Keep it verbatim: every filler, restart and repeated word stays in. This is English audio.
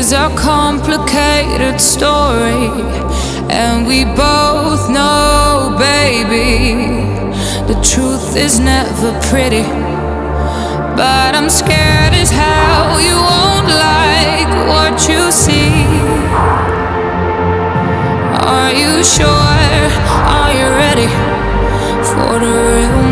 is a complicated story, and we both know, baby, the truth is never pretty. But I'm scared as hell you won't like what you see. Are you sure? Are you ready for the real?